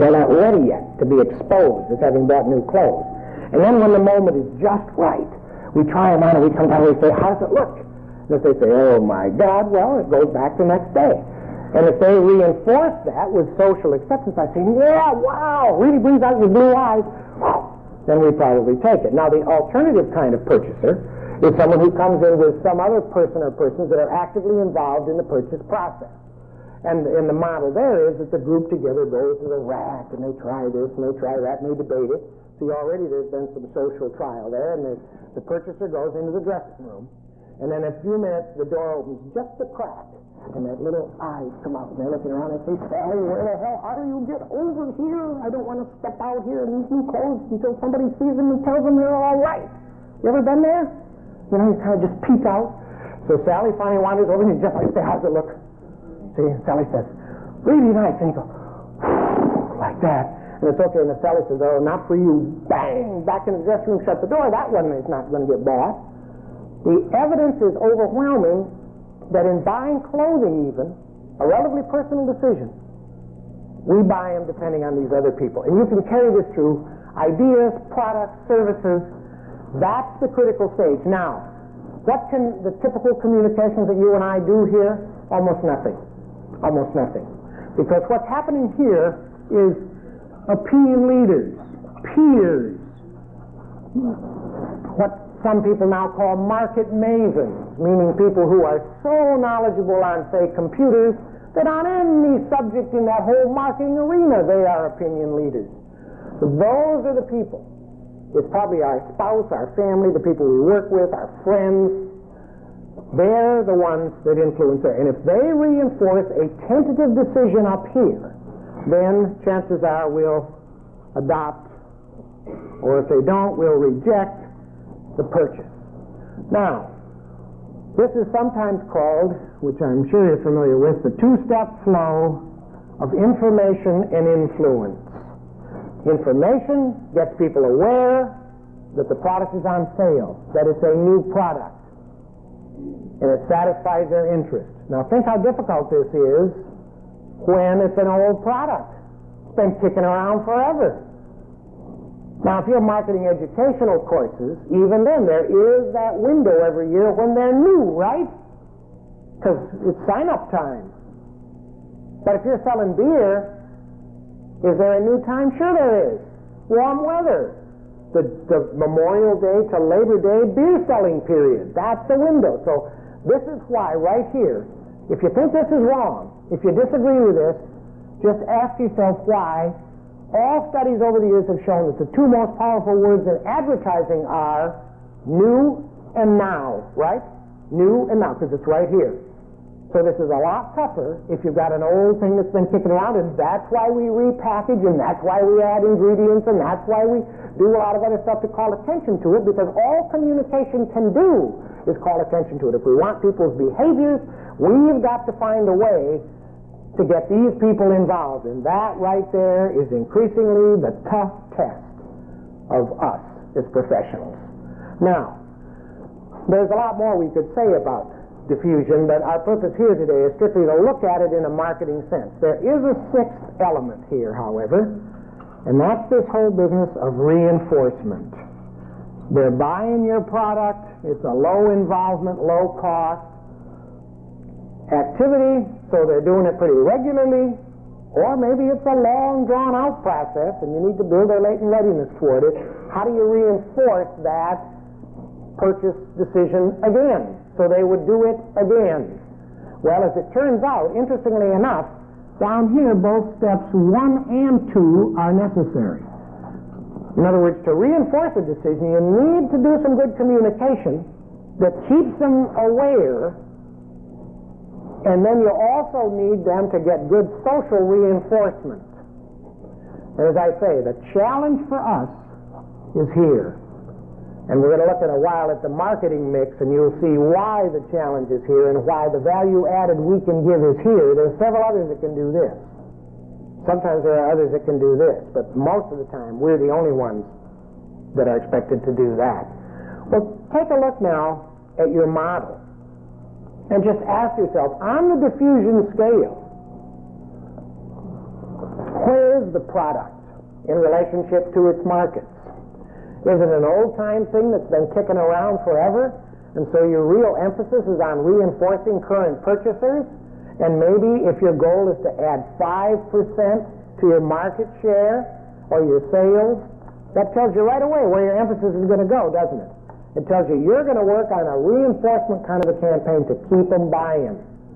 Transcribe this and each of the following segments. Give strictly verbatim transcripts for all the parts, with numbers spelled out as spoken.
they're not ready yet to be exposed as having bought new clothes. And then when the moment is just right, we try them on and we come down and we say, how does it look? And if they say, oh my God, well, it goes back the next day. And if they reinforce that with social acceptance by saying, yeah, wow, really brings out your blue eyes, then we probably take it. Now, the alternative kind of purchaser is someone who comes in with some other person or persons that are actively involved in the purchase process. And, and the model there is that the group together goes to the rack and they try this and they try that and they debate it. See, already there's been some social trial there, and the, the purchaser goes into the dressing room, and then in a few minutes the door opens just a crack, and that little eyes come out, and they're looking around and say, Sally, where the hell are you? Get over here. I don't want to step out here in these new clothes until somebody sees them and tells them they're all right. You ever been there? You know, you kind of just peek out. So Sally finally wanders over and you just like say, how's it look? See, Sally says, really nice. And you go, like that. And it's okay. And the Sally says, oh, not for you. Bang! Back in the dressing room, shut the door. That one is not going to get bought. The evidence is overwhelming that in buying clothing even, a relatively personal decision, we buy them depending on these other people. And you can carry this through ideas, products, services. That's the critical stage. Now, what can the typical communications that you and I do here? Almost nothing. Almost nothing. Because what's happening here is opinion leaders, peers, what some people now call market mavens, meaning people who are so knowledgeable on, say, computers, that on any subject in that whole marketing arena, they are opinion leaders. So those are the people. It's probably our spouse, our family, the people we work with, our friends. They're the ones that influence there. And if they reinforce a tentative decision up here, then chances are we'll adopt, or if they don't, we'll reject the purchase. Now, this is sometimes called, which I'm sure you're familiar with, the two-step flow of information and influence. Information gets people aware that the product is on sale, that it's a new product, and it satisfies their interest. Now think how difficult this is when it's an old product. It's been kicking around forever. Now if you're marketing educational courses, even then there is that window every year when they're new, right? Because it's sign-up time. But if you're selling beer, is there a new time? Sure there is. Warm weather. The, the Memorial Day to Labor Day beer selling period. That's the window. So this is why right here, if you think this is wrong, if you disagree with this, just ask yourself why. All studies over the years have shown that the two most powerful words in advertising are new and now, right? New and now, because it's right here. So this is a lot tougher if you've got an old thing that's been kicking around, and that's why we repackage, and that's why we add ingredients, and that's why we do a lot of other stuff to call attention to it, because all communication can do is call attention to it. If we want people's behaviors, we've got to find a way to get these people involved, and that right there is increasingly the tough test of us as professionals. Now, there's a lot more we could say about diffusion, but our purpose here today is strictly to look at it in a marketing sense. There is a sixth element here, however, and that's this whole business of reinforcement. They're buying your product. It's a low involvement, low cost activity, so they're doing it pretty regularly, or maybe it's a long drawn out process and you need to build their latent readiness toward it. How do you reinforce that purchase decision again, so they would do it again? Well, as it turns out, interestingly enough, down here both steps one and two are necessary. In other words, to reinforce a decision, you need to do some good communication that keeps them aware, and then you also need them to get good social reinforcement. And as I say, the challenge for us is here. And we're going to look in a while at the marketing mix, and you'll see why the challenge is here and why the value added we can give is here. There's several others that can do this. Sometimes there are others that can do this, but most of the time we're the only ones that are expected to do that. Well, take a look now at your model and just ask yourself, on the diffusion scale, where is is the product in relationship to its markets? Is it an old-time thing that's been kicking around forever, and so your real emphasis is on reinforcing current purchasers, and maybe if your goal is to add five percent to your market share or your sales, that tells you right away where your emphasis is going to go, doesn't it? It tells you you're going to work on a reinforcement kind of a campaign to keep them buying.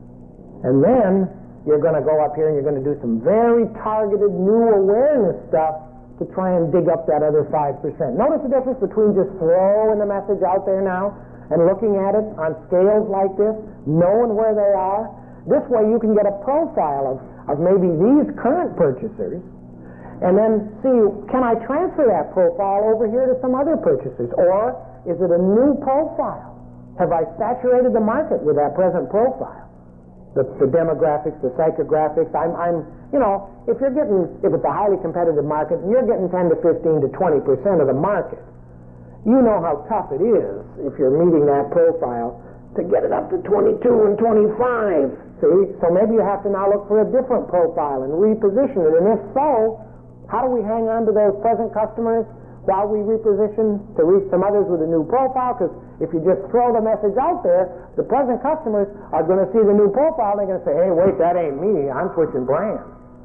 And then you're going to go up here and you're going to do some very targeted new awareness stuff to try and dig up that other five percent. Notice the difference between just throwing the message out there now and looking at it on scales like this, knowing where they are. This way you can get a profile of, of maybe these current purchasers, and then see, can I transfer that profile over here to some other purchasers? Or is it a new profile? Have I saturated the market with that present profile? The, the demographics, the psychographics, I'm, I'm, you know, if you're getting, if it's a highly competitive market, and you're getting ten to fifteen to twenty percent of the market, you know how tough it is if you're meeting that profile to get it up to twenty-two and twenty-five. See? So maybe you have to now look for a different profile and reposition it. And if so, how do we hang on to those present customers while we reposition to reach some others with a new profile? Because if you just throw the message out there, the present customers are going to see the new profile and they're going to say, hey, wait, that ain't me. I'm switching brands.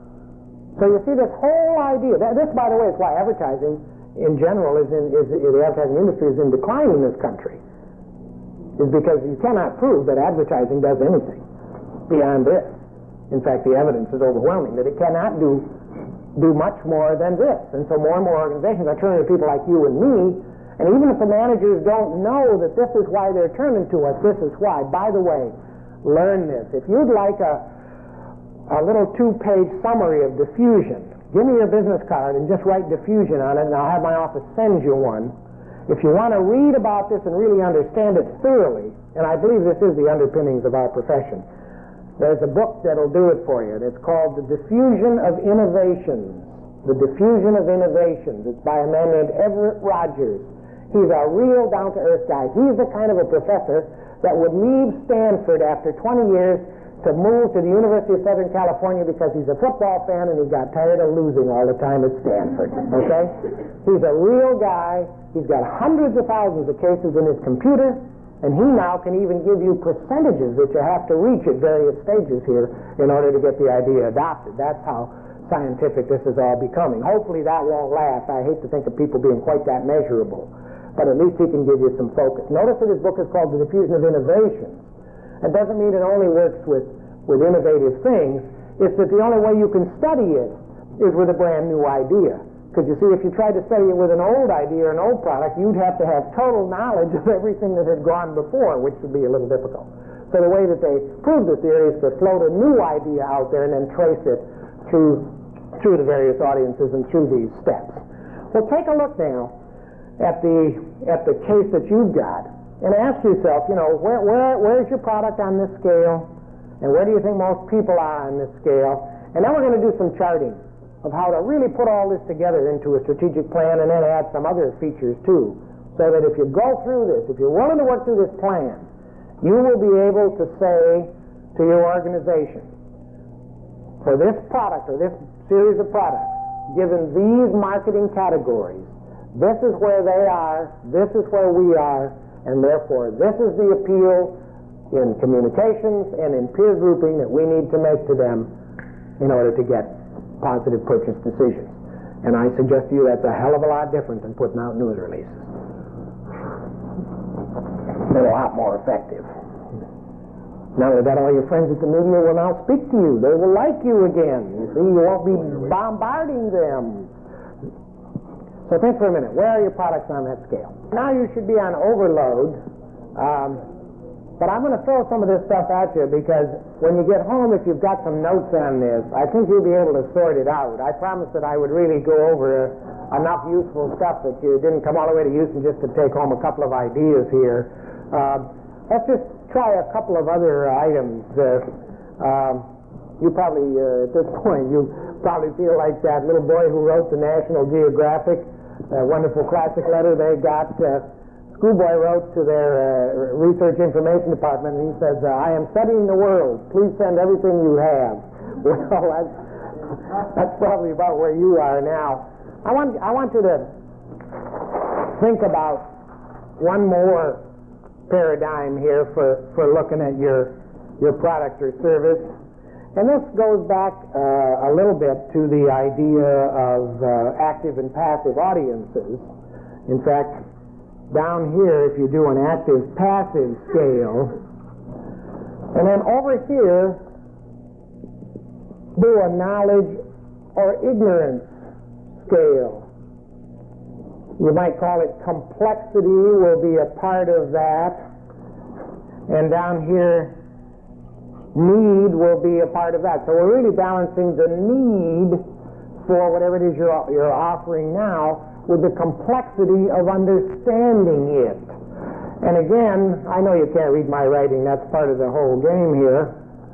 So you see this whole idea. This, by the way, is why advertising in general is in, is, the advertising industry is in decline in this country. Is because you cannot prove that advertising does anything beyond this. In fact, the evidence is overwhelming that it cannot do do much more than this. And so more and more organizations are turning to people like you and me, and even if the managers don't know that this is why they're turning to us, this is why. By the way, learn this. If you'd like a, a little two-page summary of diffusion, give me your business card and just write diffusion on it, and I'll have my office send you one. If you want to read about this and really understand it thoroughly, and I believe this is the underpinnings of our profession, there's a book that'll do it for you. It's called The Diffusion of Innovations. The Diffusion of Innovations. It's by a man named Everett Rogers. He's a real down-to-earth guy. He's the kind of a professor that would leave Stanford after twenty years to move to the University of Southern California because he's a football fan and he got tired of losing all the time at Stanford. Okay? He's a real guy. He's got hundreds of thousands of cases in his computer. And he now can even give you percentages that you have to reach at various stages here in order to get the idea adopted. That's how scientific this is all becoming. Hopefully that won't last. I hate to think of people being quite that measurable. But at least he can give you some focus. Notice that his book is called The Diffusion of Innovations. It doesn't mean it only works with, with innovative things. It's that the only way you can study it is with a brand new idea. Because you see, if you tried to study it with an old idea or an old product, you'd have to have total knowledge of everything that had gone before, which would be a little difficult. So the way that they prove the theory is to float a new idea out there and then trace it through, through the various audiences and through these steps. Well, take a look now at the, at the case that you've got and ask yourself, you know, where, where, where's your product on this scale? And where do you think most people are on this scale? And then we're going to do some charting of how to really put all this together into a strategic plan and then add some other features too. So that if you go through this, if you're willing to work through this plan, you will be able to say to your organization, for this product or this series of products, given these marketing categories, this is where they are, this is where we are, and therefore this is the appeal in communications and in peer grouping that we need to make to them in order to get positive purchase decisions. And I suggest to you that's a hell of a lot different than putting out news releases. They're a lot more effective. Now that all your friends at the media will now speak to you. They will like you again. You see, you won't be bombarding them. So think for a minute. Where are your products on that scale? Now you should be on overload. Um, But I'm going to throw some of this stuff at you because when you get home, if you've got some notes on this, I think you'll be able to sort it out. I promised that I would really go over uh, enough useful stuff that you didn't come all the way to Houston just to take home a couple of ideas here. Uh, let's just try a couple of other items. Uh, um, you probably, uh, at this point, you probably feel like that little boy who wrote the National Geographic, uh, wonderful classic letter they got. Uh, Schoolboy wrote to their uh, research information department, and he says, uh, I am studying the world. Please send everything you have. Well, that's, That's probably about where you are now. I want, I want you to think about one more paradigm here for, for looking at your, your product or service. And this goes back uh, a little bit to the idea of uh, active and passive audiences. In fact, down here, if you do an active-passive scale, and then over here, do a knowledge or ignorance scale. You might call it complexity will be a part of that. And down here, need will be a part of that. So we're really balancing the need for whatever it is you're, you're offering now with the complexity of understanding it. And again, I know you can't read my writing. That's part of the whole game here.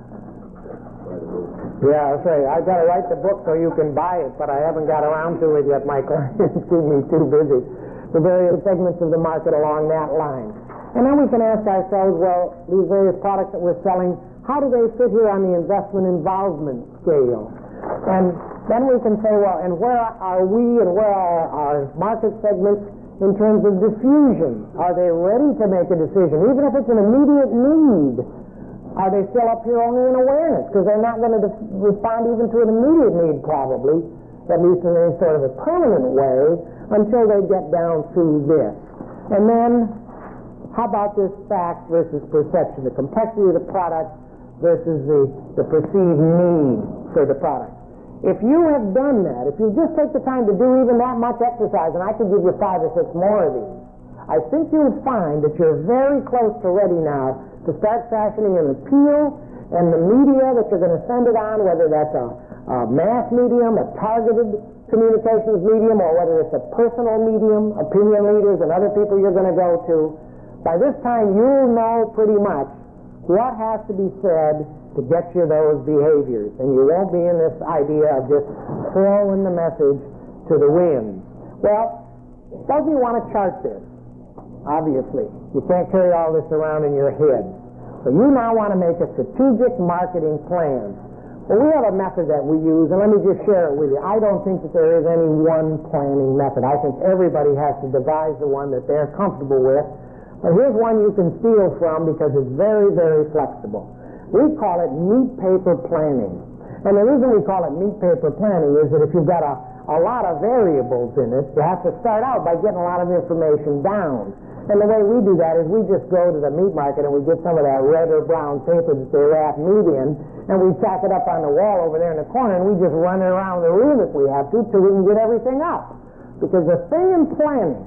Yeah, that's right. I've got to write the book so you can buy it, but I haven't got around to it yet, Michael. It's keeping me too busy. The various segments of the market along that line. And then we can ask ourselves, well, these various products that we're selling, how do they fit here on the investment involvement scale? And then we can say, well, and where are we and where are our market segments in terms of diffusion? Are they ready to make a decision? Even if it's an immediate need, are they still up here only in awareness? Because they're not going to def- respond even to an immediate need, probably, at least in any sort of a permanent way, until they get down through this. And then, how about this fact versus perception, the complexity of the product versus the, the perceived need for the product? If you have done that, if you just take the time to do even that much exercise, and I could give you five or six more of these, I think you'll find that you're very close to ready now to start fashioning an appeal, and the media that you're going to send it on, whether that's a, a mass medium, a targeted communications medium, or whether it's a personal medium, opinion leaders and other people you're going to go to, by this time you'll know pretty much what has to be said to get you those behaviors, and you won't be in this idea of just throwing the message to the wind. Well, suppose you want to chart this. Obviously, you can't carry all this around in your head. So you now want to make a strategic marketing plan. Well, we have a method that we use, and let me just share it with you. I don't think that there is any one planning method. I think everybody has to devise the one that they're comfortable with. But here's one you can steal from because it's very, very flexible. We call it meat paper planning. And the reason we call it meat paper planning is that if you've got a, a lot of variables in it, you have to start out by getting a lot of information down. And the way we do that is we just go to the meat market and we get some of that red or brown paper that they wrap meat in, and we tack it up on the wall over there in the corner, and we just run it around the room if we have to till we can get everything up. Because the thing in planning,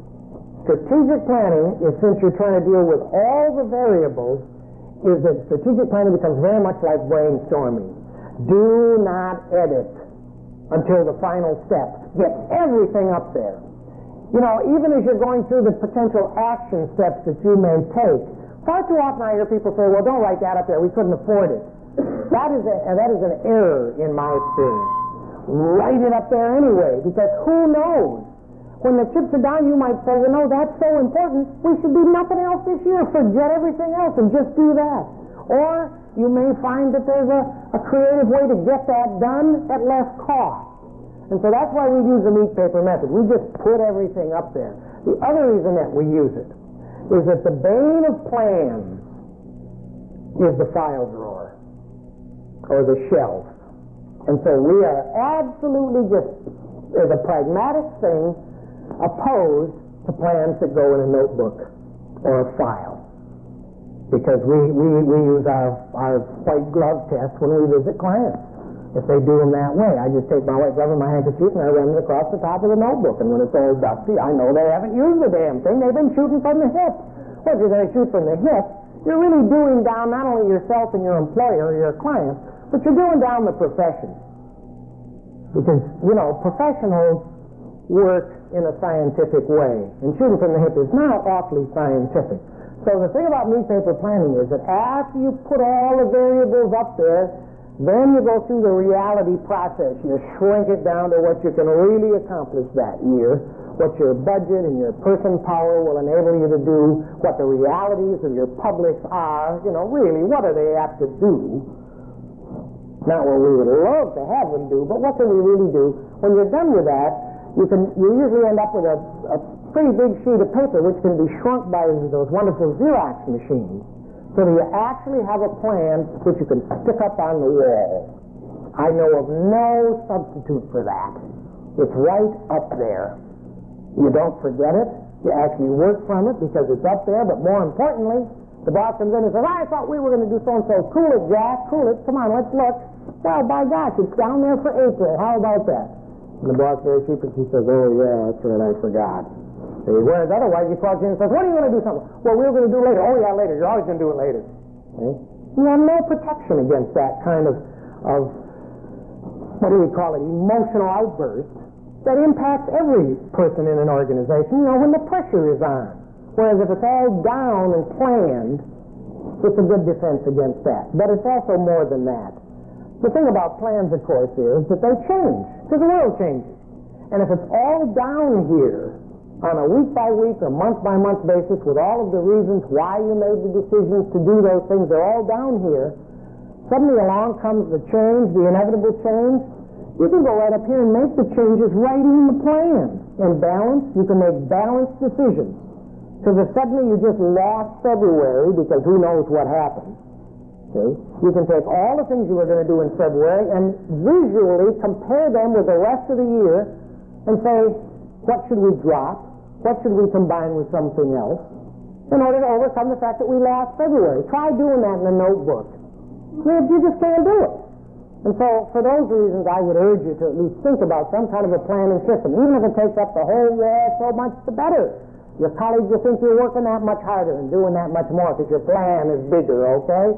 strategic planning, is since you're trying to deal with all the variables, is that strategic planning becomes very much like brainstorming. Do not edit until the final step. Get everything up there. You know, even as you're going through the potential action steps that you may take, far too often I hear people say, well, don't write that up there. We couldn't afford it. That is, a, that is an error in my experience. Write it up there anyway, because who knows? When the chips are down, you might say, well, no, that's so important. We should do nothing else this year. Forget everything else and just do that. Or you may find that there's a, a creative way to get that done at less cost. And so that's why we use the meat paper method. We just put everything up there. The other reason that we use it is that the bane of plans is the file drawer or the shelf. And so we are absolutely just, as a pragmatic thing, opposed to plans that go in a notebook or a file. Because we, we, we use our, our white glove test when we visit clients. If they do them that way, I just take my white glove and my handkerchief and I run it across the top of the notebook. And when it's all dusty, I know they haven't used the damn thing. They've been shooting from the hip. Well, if you're going to shoot from the hip, you're really doing down not only yourself and your employer or your client, but you're doing down the profession. Because, you know, professionals work in a scientific way. And shooting from the hip is not awfully scientific. So the thing about meat paper planning is that after you put all the variables up there, then you go through the reality process. You shrink it down to what you can really accomplish that year, what your budget and your person power will enable you to do, what the realities of your publics are, you know, really, what are they apt to do? Not what we would love to have them do, but what can we really do? When you're done with that, you can you usually end up with a, a pretty big sheet of paper which can be shrunk by those wonderful Xerox machines, so that you actually have a plan which you can stick up on the wall. I know of no substitute for that. It's right up there. You don't forget it. You actually work from it because it's up there, but more importantly, the boss comes in and says, I thought we were going to do so-and-so. Cool it, Jack. Cool it. Come on, let's look. Well, by gosh, it's down there for April. How about that? And the boss very sheepishly says, oh, yeah, that's right, I forgot. See, whereas otherwise he calls you and says, when are you going to do something? Well, we're going to do it later. Oh, yeah, later. You're always going to do it later. See? You have no protection against that kind of, of, what do we call it, emotional outburst that impacts every person in an organization, you know, when the pressure is on. Whereas if it's all down and planned, it's a good defense against that. But it's also more than that. The thing about plans, of course, is that they change, because the world changes. And if it's all down here on a week-by-week or month-by-month basis with all of the reasons why you made the decisions to do those things, they're all down here, suddenly along comes the change, the inevitable change. You can go right up here and make the changes right in the plan. And balance, you can make balanced decisions. Because if suddenly you just lost February, because who knows what happened, see, you can take all the things you were going to do in February and visually compare them with the rest of the year and say, what should we drop? What should we combine with something else in order to overcome the fact that we lost February? Try doing that in a notebook. You just can't do it. And so, for those reasons, I would urge you to at least think about some kind of a planning system. Even if it takes up the whole wall, so much the better. Your colleagues will think you're working that much harder and doing that much more because your plan is bigger, okay?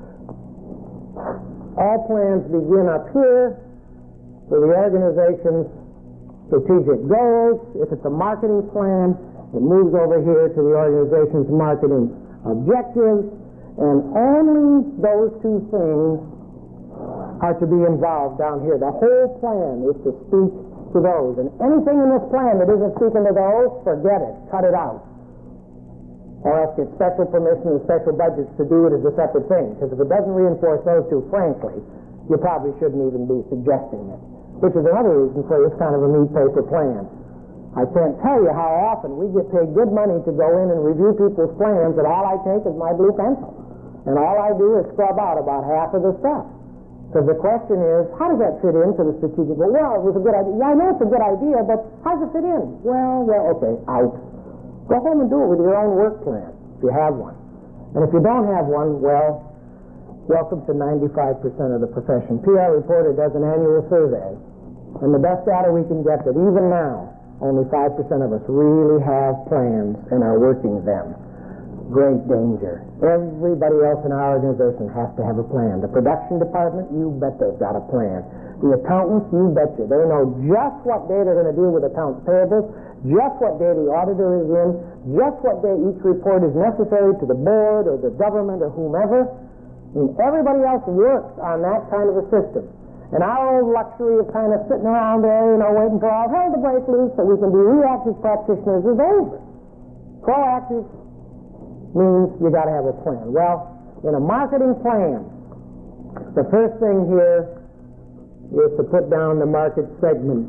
All plans begin up here with the organization's strategic goals. If it's a marketing plan, it moves over here to the organization's marketing objectives, and only those two things are to be involved down here. The whole plan is to speak to those. And anything in this plan that isn't speaking to those, forget it. Cut it out. Or else get special permission and special budgets to do it as a separate thing. Because if it doesn't reinforce those two, frankly, you probably shouldn't even be suggesting it. Which is another reason for this kind of a neat paper plan. I can't tell you how often we get paid good money to go in and review people's plans, and all I take is my blue pencil. And all I do is scrub out about half of the stuff. Because the question is, how does that fit into the strategic goal? Well, it was a good idea. Yeah, I know it's a good idea, but how does it fit in? Well, well, okay, out. Go home and do it with your own work plan, if you have one. And if you don't have one, well, welcome to ninety-five percent of the profession. P R Reporter does an annual survey, and the best data we can get that even now, only five percent of us really have plans and are working them. Great danger. Everybody else in our organization has to have a plan. The production department, you bet they've got a plan. The accountants, you betcha. They know just what day they're going to deal with accounts payable, just what day the auditor is in, just what day each report is necessary to the board or the government or whomever. I mean, everybody else works on that kind of a system. And our old luxury of kind of sitting around there, you know, waiting for all hell to break loose so we can be reactive practitioners is over. Proactive means you got to have a plan. Well, in a marketing plan, the first thing here is to put down the market segments.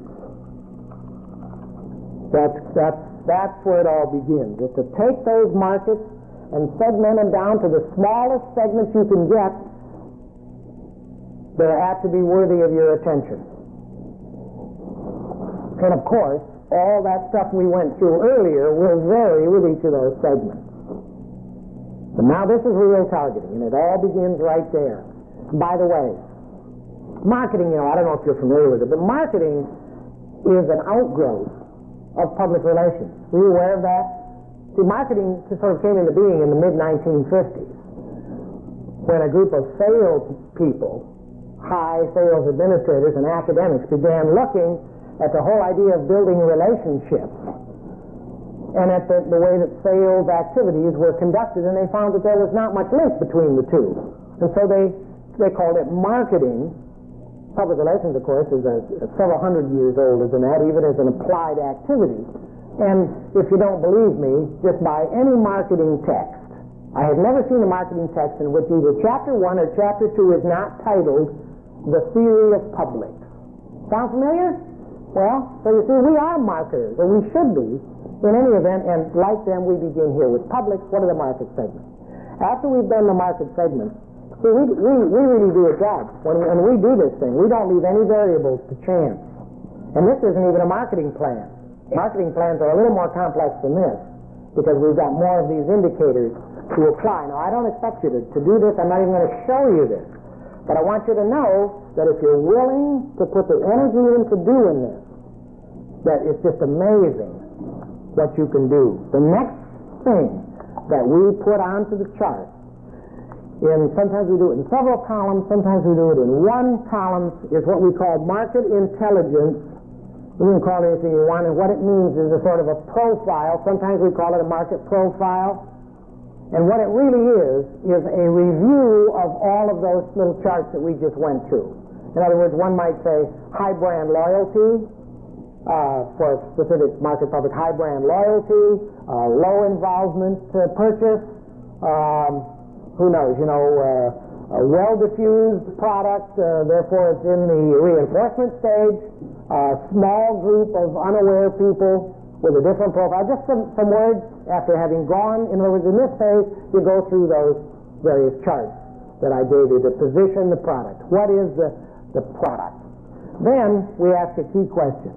That's, that's, that's where it all begins. Is to take those markets and segment them down to the smallest segments you can get that have to be worthy of your attention. And of course, all that stuff we went through earlier will vary with each of those segments. But now this is real targeting, and it all begins right there. By the way, marketing, you know, I don't know if you're familiar with it, but marketing is an outgrowth of public relations. Were you aware of that? See, marketing sort of came into being in the mid nineteen fifties when a group of sales people, high sales administrators and academics began looking at the whole idea of building relationships and at the, the way that sales activities were conducted, and they found that there was not much link between the two. And so they, they called it marketing. Public relations, of course, is a, a several hundred years older than that, even as an applied activity. And if you don't believe me, just buy any marketing text. I have never seen a marketing text in which either chapter one or chapter two is not titled the theory of publics. Sound familiar? Well, so you see, we are marketers, or we should be, in any event, and like them, we begin here with publics. What are the market segments? After we've done the market segments, see, we, we, we really do a job. When, when we do this thing, we don't leave any variables to chance. And this isn't even a marketing plan. Marketing plans are a little more complex than this, because we've got more of these indicators to apply. Now, I don't expect you to, to do this. I'm not even going to show you this. But I want you to know that if you're willing to put the energy into doing this, that it's just amazing what you can do. The next thing that we put onto the chart, in sometimes we do it in several columns, sometimes we do it in one column, is what we call market intelligence. You can call it anything you want, and what it means is a sort of a profile. Sometimes we call it a market profile. And what it really is, is a review of all of those little charts that we just went through. In other words, one might say high brand loyalty, uh, for a specific market public, high brand loyalty, uh, low involvement uh, purchase, um, who knows, you know, uh, a well-diffused product, uh, therefore it's in the reinforcement stage, a small group of unaware people with a different profile. Just some, some words after having gone. In other words, in this phase, you go through those various charts that I gave you, the position, the product. What is the, the product? Then we ask a key question.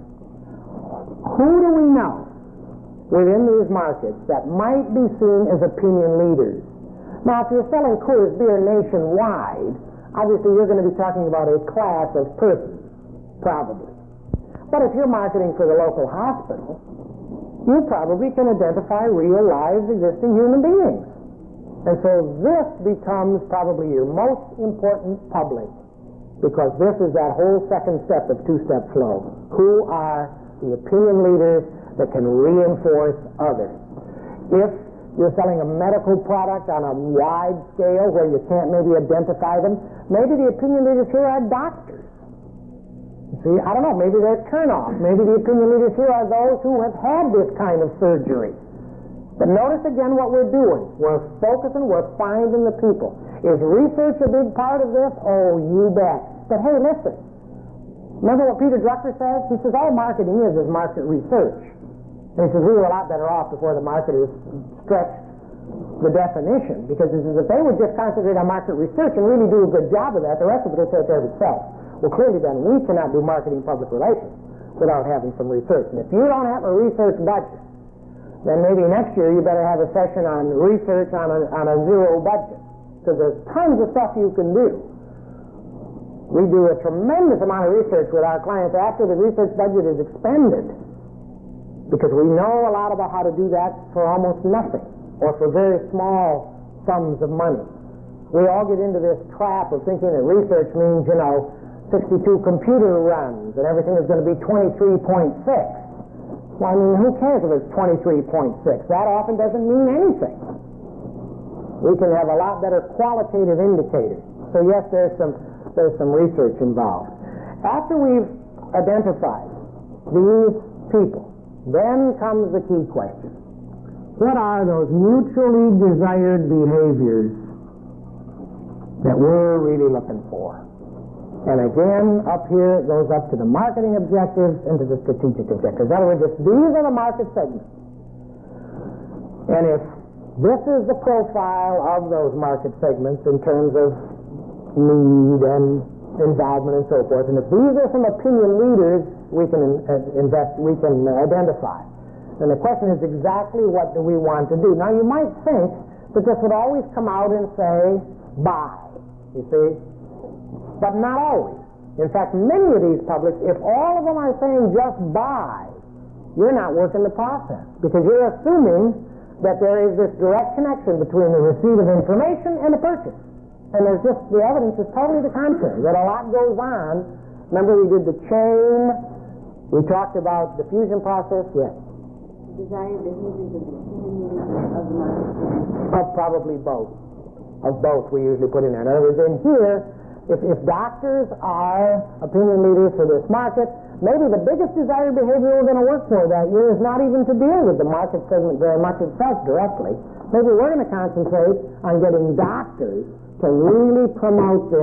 Who do we know within these markets that might be seen as opinion leaders? Now, if you're selling Coors beer nationwide, obviously you're going to be talking about a class of persons, probably. But if you're marketing for the local hospital, you probably can identify real, live, existing human beings. And so this becomes probably your most important public, because this is that whole second step of two-step flow. Who are the opinion leaders that can reinforce others? If you're selling a medical product on a wide scale where you can't maybe identify them, maybe the opinion leaders here are doctors. See, I don't know, maybe they're turn-off. Maybe the opinion leaders here are those who have had this kind of surgery. But notice again what we're doing. We're focusing, we're finding the people. Is research a big part of this? Oh, you bet. But hey, listen. Remember what Peter Drucker says? He says all marketing is is market research. And he says we were a lot better off before the marketers stretched the definition, because he says if they would just concentrate on market research and really do a good job of that, the rest of it will take care of itself. Well, clearly then, we cannot do marketing public relations without having some research. And if you don't have a research budget, then maybe next year you better have a session on research on a, on a zero budget, because there's tons of stuff you can do. We do a tremendous amount of research with our clients after the research budget is expended, because we know a lot about how to do that for almost nothing, or for very small sums of money. We all get into this trap of thinking that research means, you know, sixty-two computer runs and everything is going to be twenty-three point six. Well, I mean, who cares if it's twenty-three point six? That often doesn't mean anything. We can have a lot better qualitative indicators. So yes, there's some, there's some research involved. After we've identified these people, then comes the key question. What are those mutually desired behaviors that we're really looking for? And again, up here, it goes up to the marketing objectives and to the strategic objectives. In other words, these are the market segments. And if this is the profile of those market segments in terms of need and involvement and so forth, and if these are some opinion leaders we can invest, we can identify, then the question is exactly what do we want to do? Now, you might think that this would always come out and say, buy, you see? But not always. In fact, many of these publics, if all of them are saying just buy, you're not working the process, because you're assuming that there is this direct connection between the receipt of information and the purchase. And there's just, the evidence is totally the contrary, that a lot goes on. Remember we did the chain, we talked about the diffusion process, yes? Desired behaviors of the opinion of the market. Of probably both. Of both we usually put in there. In other words, in here, If, if doctors are opinion leaders for this market, maybe the biggest desired behavior we're going to work for that year is not even to deal with the market segment very much itself directly. Maybe we're going to concentrate on getting doctors to really promote this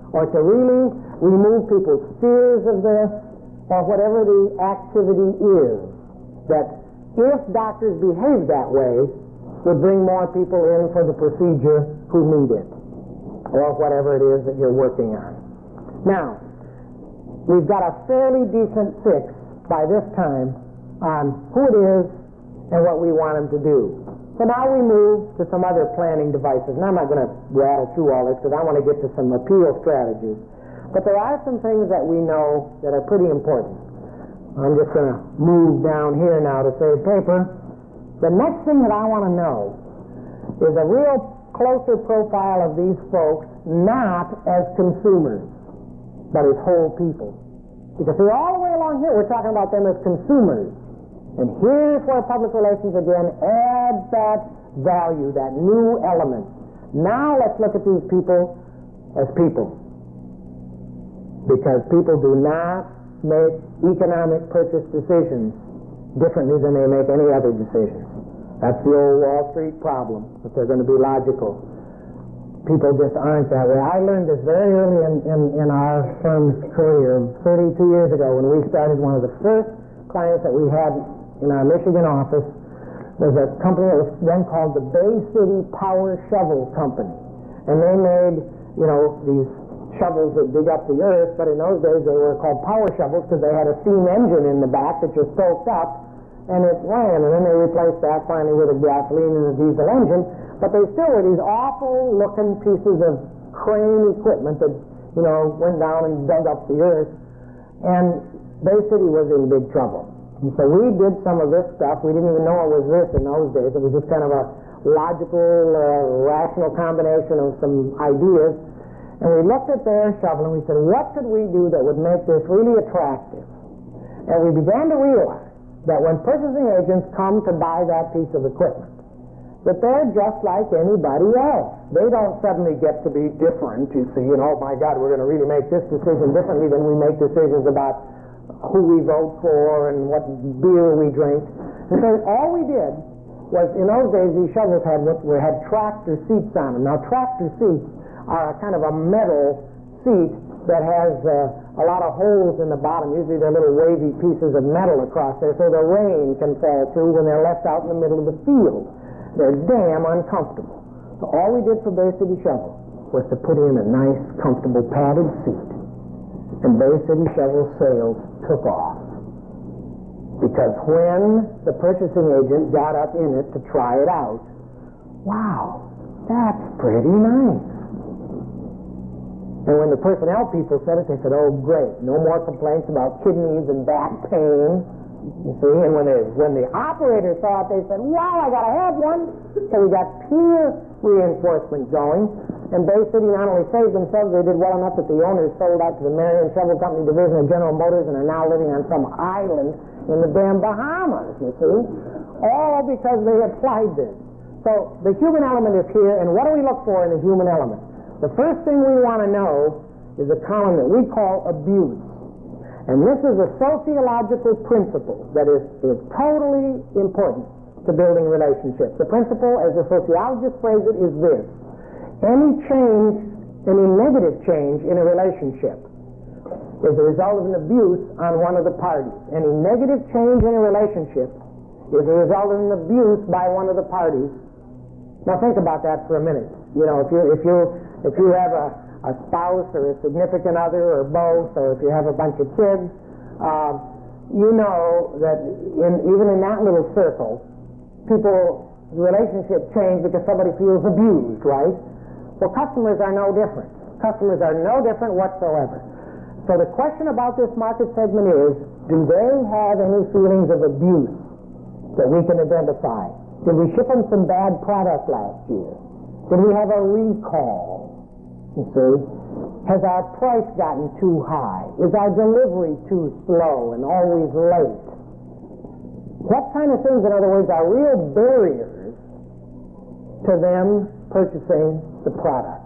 or to really remove people's fears of this, or whatever the activity is, that if doctors behave that way, would bring more people in for the procedure who need it, or whatever it is that you're working on. Now, we've got a fairly decent fix by this time on who it is and what we want them to do. So now we move to some other planning devices. And I'm not going to rattle through all this because I want to get to some appeal strategies. But there are some things that we know that are pretty important. I'm just going to move down here now to save paper. The next thing that I want to know is a real closer profile of these folks, not as consumers, but as whole people. Because see, all the way along here, we're talking about them as consumers. And here's where public relations again adds that value, that new element. Now let's look at these people as people. Because people do not make economic purchase decisions differently than they make any other decisions. That's the old Wall Street problem, that they're going to be logical. People just aren't that way. I learned this very early in, in, in our firm's career, thirty-two years ago, when we started. One of the first clients that we had in our Michigan office was a company that was then called the Bay City Power Shovel Company. And they made, you know, these shovels that dig up the earth, but in those days they were called power shovels because they had a steam engine in the back that you stoked up and it ran, and then they replaced that finally with a gasoline and a diesel engine. But they still were these awful looking pieces of crane equipment that, you know, went down and dug up the earth. And Bay City was in big trouble. And so we did some of this stuff. We didn't even know it was this in those days. It was just kind of a logical, uh, rational combination of some ideas. And we looked at their shovel and we said, what could we do that would make this really attractive? And we began to realize that when purchasing agents come to buy that piece of equipment, that they're just like anybody else. They don't suddenly get to be different, you see, and oh my God, we're going to really make this decision differently than we make decisions about who we vote for and what beer we drink. And so all we did was, in those days, these shovels had what we had tractor seats on them. Now, tractor seats are a kind of a metal seat that has uh, a lot of holes in the bottom. Usually they're little wavy pieces of metal across there so the rain can fall through when they're left out in the middle of the field. They're damn uncomfortable. So all we did for Bay City Shovel was to put in a nice, comfortable, padded seat. And Bay City Shovel sales took off. Because when the purchasing agent got up in it to try it out, wow, that's pretty nice. And when the personnel people said it, they said, oh, great, no more complaints about kidneys and back pain. You see, and when, they, when the operator saw it, they said, wow, I got to have one. So we got peer reinforcement going. And Bay City not only saved themselves, they did well enough that the owners sold out to the Marion Shovel Company division of General Motors and are now living on some island in the damn Bahamas, you see. All because they applied this. So the human element is here, and what do we look for in the human element? The first thing we want to know is a column that we call abuse. And this is a sociological principle that is, is totally important to building relationships. The principle, as the sociologists phrase it, is this. Any change, any negative change in a relationship is the result of an abuse on one of the parties. Any negative change in a relationship is the result of an abuse by one of the parties. Now think about that for a minute. You know, if you if you if you have a a spouse or a significant other or both, or if you have a bunch of kids, uh, you know that in, even in that little circle, people's relationships change because somebody feels abused, right? Well, customers are no different. Customers are no different whatsoever. So the question about this market segment is, do they have any feelings of abuse that we can identify? Did we ship them some bad product last year? Did we have a recall? You see, has our price gotten too high? Is our delivery too slow and always late? What kind of things, in other words, are real barriers to them purchasing the product?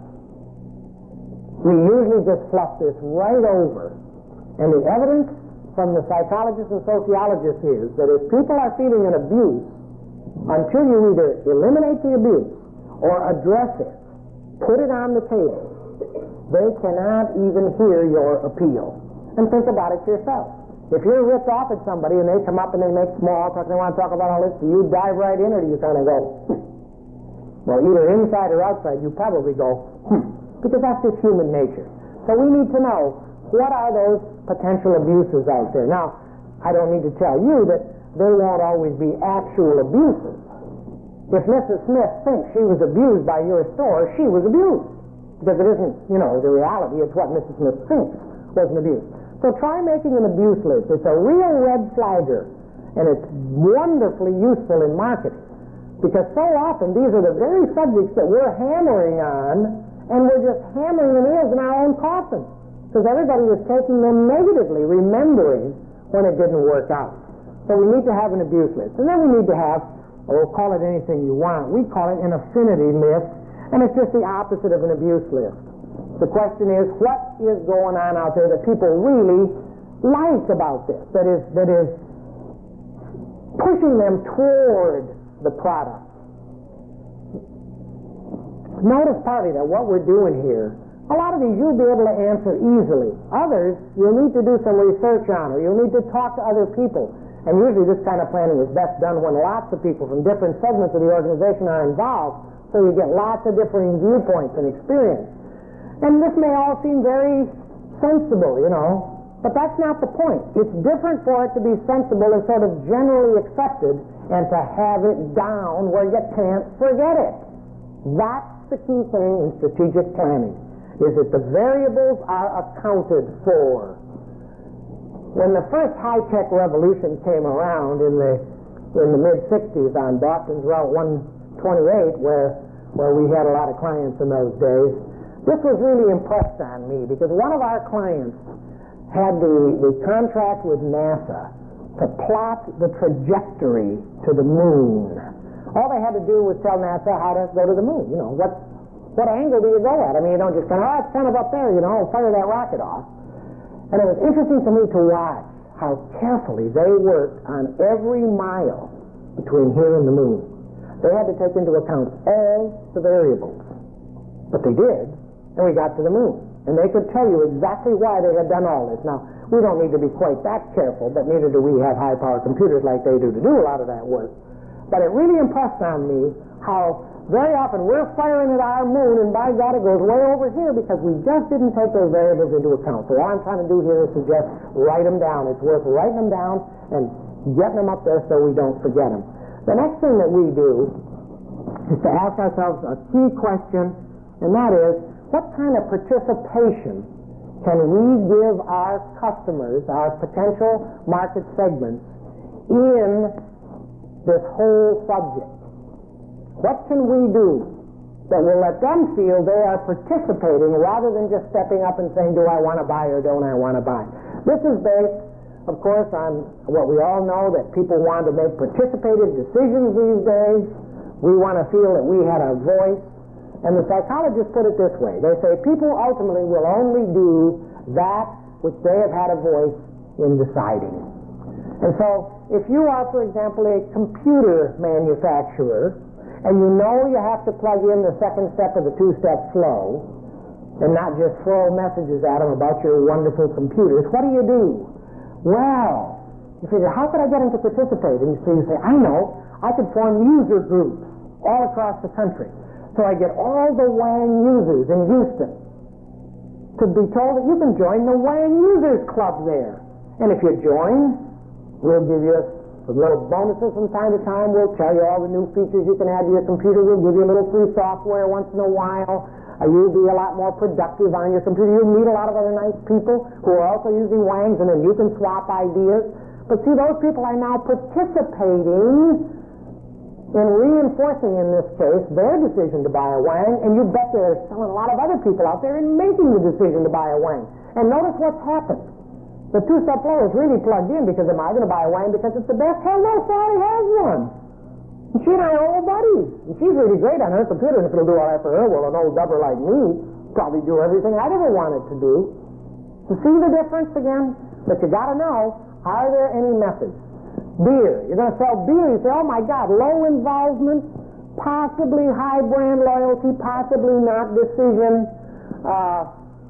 We usually just fluff this right over. And the evidence from the psychologists and sociologists is that if people are feeling an abuse, until you either eliminate the abuse or address it, put it on the table, they cannot even hear your appeal. And think about it yourself. If you're ripped off at somebody and they come up and they make small talk, and they want to talk about all this, do you dive right in, or do you kind of go, hmm? Well, either inside or outside, you probably go, hmm, because that's just human nature. So we need to know, what are those potential abuses out there? Now, I don't need to tell you that they won't always be actual abuses. If Missus Smith thinks she was abused by your store, she was abused. Because it isn't, you know, the reality, it's what Missus Smith thinks was an abuse. So try making an abuse list. It's a real red flagger, and it's wonderfully useful in marketing. Because so often these are the very subjects that we're hammering on, and we're just hammering the nails in our own coffin. Because everybody is taking them negatively, remembering when it didn't work out. So we need to have an abuse list. And then we need to have, or call it anything you want, we call it an affinity list, and it's just the opposite of an abuse list. The question is, what is going on out there that people really like about this, that is, that is pushing them toward the product? Notice partly that what we're doing here, a lot of these you'll be able to answer easily. Others, you'll need to do some research on, or you'll need to talk to other people. And usually this kind of planning is best done when lots of people from different segments of the organization are involved, so you get lots of differing viewpoints and experience. And this may all seem very sensible, you know, but that's not the point. It's different for it to be sensible and sort of generally accepted, and to have it down where you can't forget it. That's the key thing in strategic planning, is that the variables are accounted for. When the first high-tech revolution came around in the in the mid-sixties on Boston's Route one twenty-eight, where where we had a lot of clients in those days, this was really impressed on me, because one of our clients had the, the contract with NASA to plot the trajectory to the moon. All they had to do was tell NASA how to go to the moon. You know, what what angle do you go at? I mean, you don't just kind of, oh, it's kind of up there, you know, fire that rocket off. And it was interesting to me to watch how carefully they worked on every mile between here and the moon. They had to take into account all the variables. But they did, and we got to the moon. And they could tell you exactly why they had done all this. Now, we don't need to be quite that careful, but neither do we have high-power computers like they do to do a lot of that work. But it really impressed on me how very often we're firing at our moon, and by God, it goes way over here because we just didn't take those variables into account. So all I'm trying to do here is suggest write them down. It's worth writing them down and getting them up there so we don't forget them. The next thing that we do is to ask ourselves a key question, and that is, what kind of participation can we give our customers, our potential market segments, in this whole subject? What can we do that will let them feel they are participating rather than just stepping up and saying, do I want to buy or don't I want to buy? This is based, of course, on what we all know, that people want to make participative decisions these days. We want to feel that we had a voice. And the psychologists put it this way. They say people ultimately will only do that which they have had a voice in deciding. And so, if you are, for example, a computer manufacturer, and you know you have to plug in the second step of the two-step flow, and not just throw messages at them about your wonderful computers, what do you do? Well, you figure, how could I get them to participate? And so you say, I know, I could form user groups all across the country. So I get all the Wang users in Houston to be told that you can join the Wang Users Club there. And if you join, we'll give you little bonuses from time to time. We'll tell you all the new features you can add to your computer. We'll give you a little free software once in a while. Uh, you'll be a lot more productive on your computer. You'll meet a lot of other nice people who are also using Wangs, and then you can swap ideas. But see, those people are now participating in reinforcing, in this case, their decision to buy a Wang, and you bet there's a lot of other people out there in making the decision to buy a Wang. And notice what's happened. The two-step flow is really plugged in because am I going to buy a Wang because it's the best? Hell no, Sally has one. And she and I are old buddies. And she's really great on her computer, and if it'll do all that for her, well, an old dubber like me probably do everything I'd ever wanted to do. To see the difference again? But you got to know, are there any methods? Beer. You're going to sell beer. You say, oh my God, low involvement, possibly high brand loyalty, possibly not decision. Uh,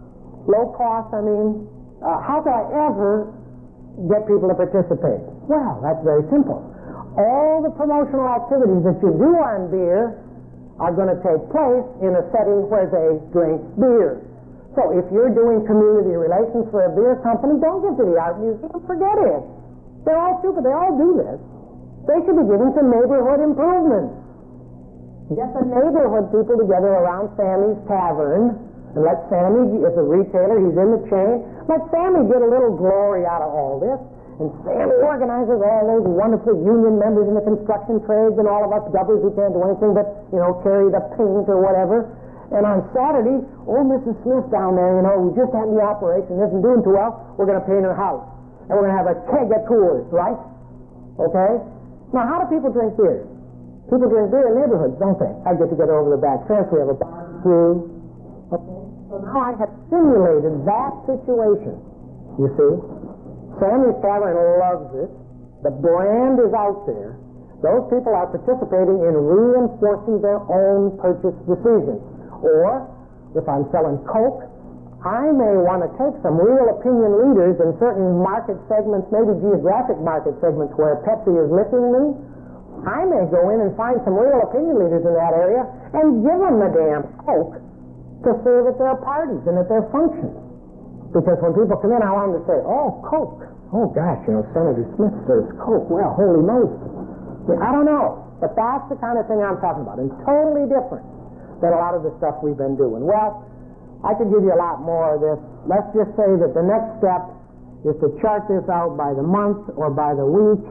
Low cost, I mean, uh, how can I ever get people to participate? Well, that's very simple. All the promotional activities that you do on beer are going to take place in a setting where they drink beer. So if you're doing community relations for a beer company, don't give to the art museum, forget it. They're all stupid, they all do this. They should be giving some neighborhood improvements. Get the neighborhood people together around Sammy's Tavern, and let Sammy, as a retailer, he's in the chain, let Sammy get a little glory out of all this. And Sammy organizes all those wonderful union members in the construction trades and all of us gubbers who can't do anything but, you know, carry the paint or whatever. And on Saturday, old Missus Smith down there, you know, who just had the operation, isn't doing too well, we're going to paint her house. And we're going to have a keg of Coors, right? Okay? Now, how do people drink beer? People drink beer in neighborhoods, don't they? I get together over the back fence, we have a barbecue. Okay? So now I have simulated that situation, you see? Sammy's Tavern loves it. The brand is out there. Those people are participating in reinforcing their own purchase decisions. Or, if I'm selling Coke, I may want to take some real opinion leaders in certain market segments, maybe geographic market segments where Pepsi is licking me. I may go in and find some real opinion leaders in that area and give them the damn Coke to serve at their parties and at their functions. Because when people come in, I want them to say, oh, Coke. Oh, gosh, you know, Senator Smith serves Coke. Well, holy Moses. I don't know. But that's the kind of thing I'm talking about. And totally different than a lot of the stuff we've been doing. Well, I could give you a lot more of this. Let's just say that the next step is to chart this out by the month or by the week.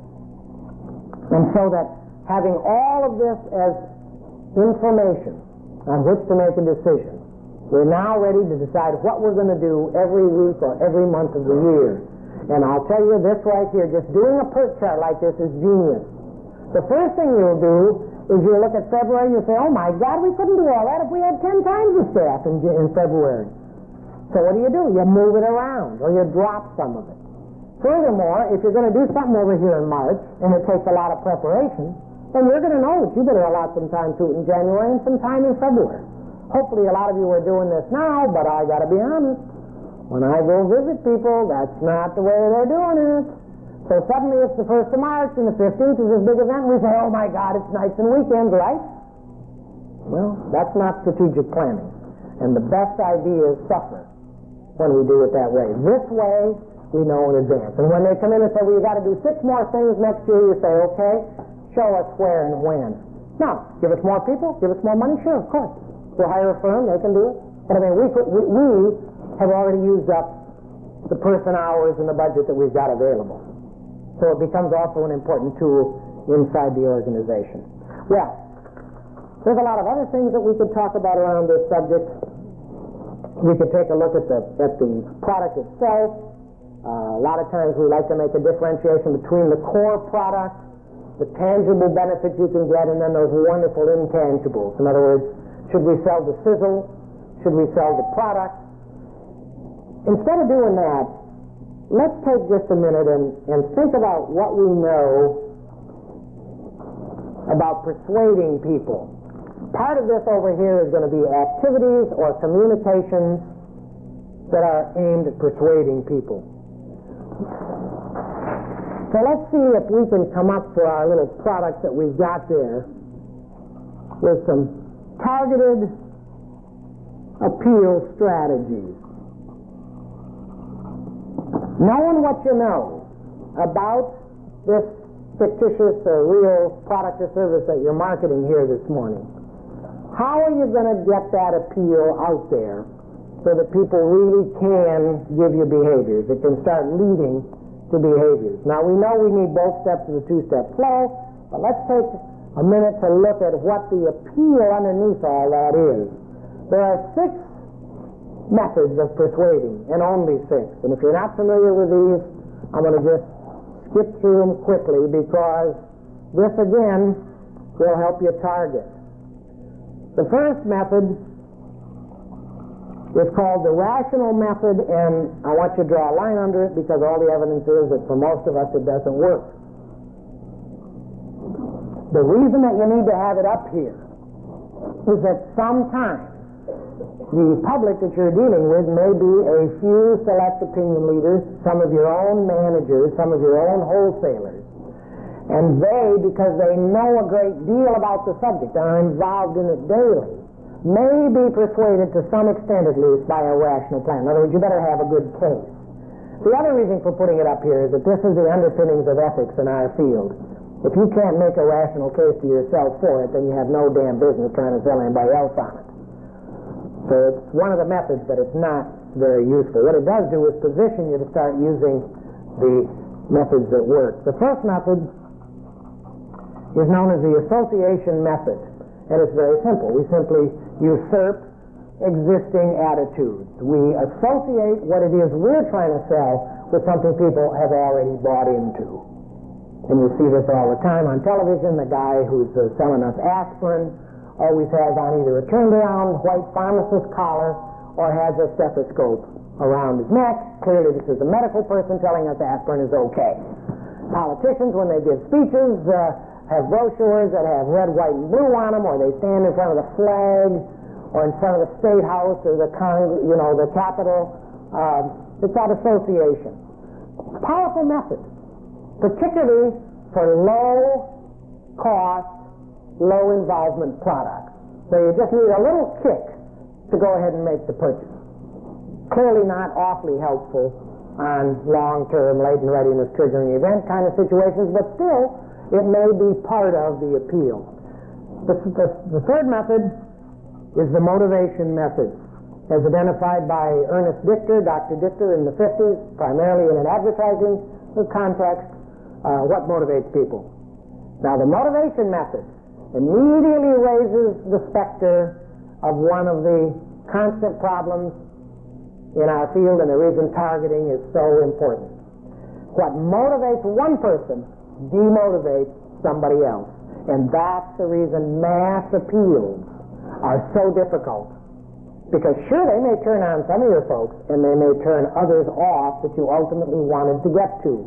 And so that having all of this as information on which to make a decision, we're now ready to decide what we're going to do every week or every month of the year. And I'll tell you this right here, just doing a PERT chart like this is genius. The first thing you'll do is you'll look at February and you'll say, oh my God, we couldn't do all that if we had ten times the staff in, in February. So what do you do? You move it around or you drop some of it. Furthermore, if you're going to do something over here in March and it takes a lot of preparation, then you're going to know that you better allot some time to it in January and some time in February. Hopefully a lot of you are doing this now, but I got to be honest. When I go visit people, that's not the way they're doing it. So suddenly it's the first of March and the fifteenth is this big event and we say, oh my God, it's nights and weekends, right? Well, that's not strategic planning. And the best ideas suffer when we do it that way. This way, we know in advance. And when they come in and say, well, you got to do six more things next year, you say, okay, show us where and when. Now, give us more people, give us more money, sure, of course. We'll hire a firm, they can do it. But I mean, we, could, we, we have already used up the person hours and the budget that we've got available. So it becomes also an important tool inside the organization. Well, there's a lot of other things that we could talk about around this subject. We could take a look at the, at the product itself. Uh, a lot of times we like to make a differentiation between the core product, the tangible benefits you can get, and then those wonderful intangibles. In other words, should we sell the sizzle? Should we sell the product? Instead of doing that, let's take just a minute and, and think about what we know about persuading people. Part of this over here is going to be activities or communications that are aimed at persuading people. So let's see if we can come up for our little product that we've got there with some targeted appeal strategies. Knowing what you know about this fictitious or real product or service that you're marketing here this morning, how are you going to get that appeal out there so that people really can give you behaviors? It can start leading to behaviors. Now, we know we need both steps of the two-step flow, but let's take a minute to look at what the appeal underneath all that is. There are six methods of persuading, and only six. And if you're not familiar with these, I'm going to just skip through them quickly because this, again, will help you target. The first method is called the rational method, and I want you to draw a line under it because all the evidence is that for most of us it doesn't work. The reason that you need to have it up here is that sometimes The public that you're dealing with may be a few select opinion leaders, some of your own managers, some of your own wholesalers. And they, because they know a great deal about the subject and are involved in it daily, may be persuaded to some extent at least by a rational plan. In other words, you better have a good case. The other reason for putting it up here is that this is the underpinnings of ethics in our field. If you can't make a rational case to yourself for it, then you have no damn business trying to sell anybody else on it. So it's one of the methods, but it's not very useful. What it does do is position you to start using the methods that work. The first method is known as the association method, and it's very simple. We simply usurp existing attitudes. We associate what it is we're trying to sell with something people have already bought into. And you see this all the time on television. The guy who's uh, selling us aspirin always has on either a turned-around white pharmacist collar or has a stethoscope around his neck. Clearly this is a medical person telling us aspirin is okay. Politicians, when they give speeches, uh, have brochures that have red, white, and blue on them, or they stand in front of the flag or in front of the State House or the Cong- you know, the Capitol. Uh, it's that association. Powerful method, particularly for low-cost, low-involvement products. So you just need a little kick to go ahead and make the purchase. Clearly not awfully helpful on long-term latent readiness triggering event kind of situations, but still it may be part of the appeal. The, the, the third method is the motivation method, as identified by Ernest Dichter, Doctor Dichter in the fifties, primarily in an advertising context. Uh, what motivates people? Now the motivation method immediately raises the specter of one of the constant problems in our field, and the reason targeting is so important. What motivates one person demotivates somebody else, and that's the reason mass appeals are so difficult, because sure, they may turn on some of your folks and they may turn others off that you ultimately wanted to get to.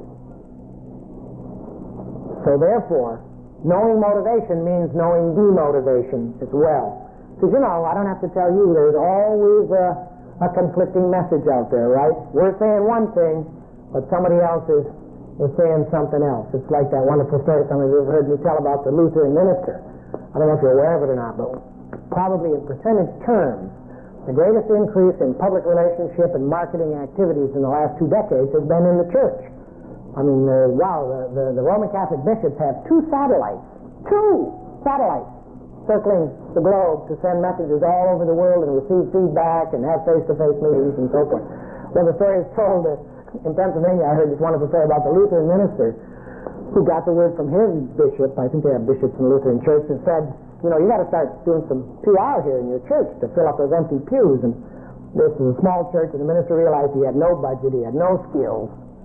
So therefore, knowing motivation means knowing demotivation as well. Because, you know, I don't have to tell you, there's always a, a conflicting message out there, right? We're saying one thing, but somebody else is, is saying something else. It's like that wonderful story some of you have heard me tell about the Lutheran minister. I don't know if you're aware of it or not, but probably in percentage terms, the greatest increase in public relationship and marketing activities in the last two decades has been in the church. I mean, uh, wow, the, the, the Roman Catholic bishops have two satellites, two satellites circling the globe to send messages all over the world and receive feedback and have face-to-face meetings and so forth. Well, the story is told that in Pennsylvania, I heard this wonderful story about the Lutheran minister who got the word from his bishop. I think they have bishops in the Lutheran church, and said, you know, you got to start doing some P R here in your church to fill up those empty pews. And this is a small church, and the minister realized he had no budget, he had no skills.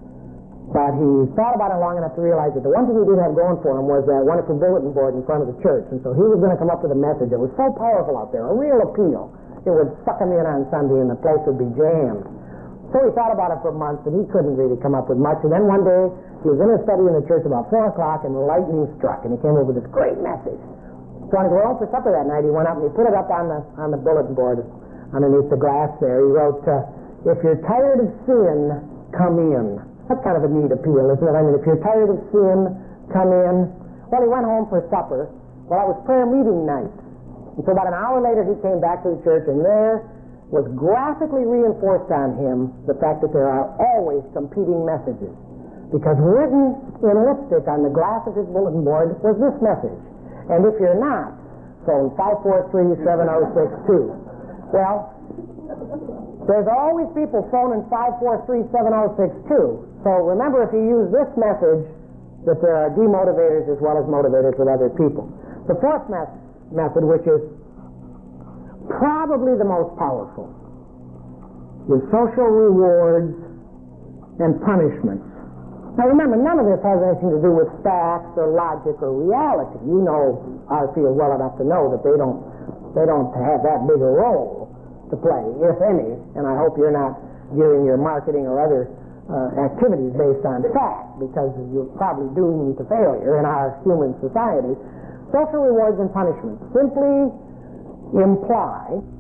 But he thought about it long enough to realize that the one thing he did have going for him was that wonderful bulletin board in front of the church. And so he was going to come up with a message that was so powerful out there, a real appeal. It would suck him in on Sunday and the place would be jammed. So he thought about it for months, and he couldn't really come up with much. And then one day, he was in his study in the church about four o'clock, and lightning struck, and he came up with this great message. So on his way home for supper that night, he went up and he put it up on the, on the bulletin board underneath the glass there. He wrote, uh, if you're tired of sin, come in. That's kind of a neat appeal, isn't it? I mean, if you're tired of sin, come in. Well, he went home for supper. Well, it was prayer meeting night. And so about an hour later, he came back to the church, and there was graphically reinforced on him the fact that there are always competing messages. Because written in lipstick on the glass of his bulletin board was this message. And if you're not, phone five four three, seven oh six two. Well, there's always people phoning five four three, seven oh six two. So remember, if you use this message, that there are demotivators as well as motivators with other people. The fourth me- method, which is probably the most powerful, is social rewards and punishments. Now remember, none of this has anything to do with facts or logic or reality. You know our field well enough to know that they don't they don't have that big a role to play, if any, and I hope you're not gearing your marketing or other uh, activities based on fact, because you're probably doomed to failure in our human society. Social rewards and punishments simply imply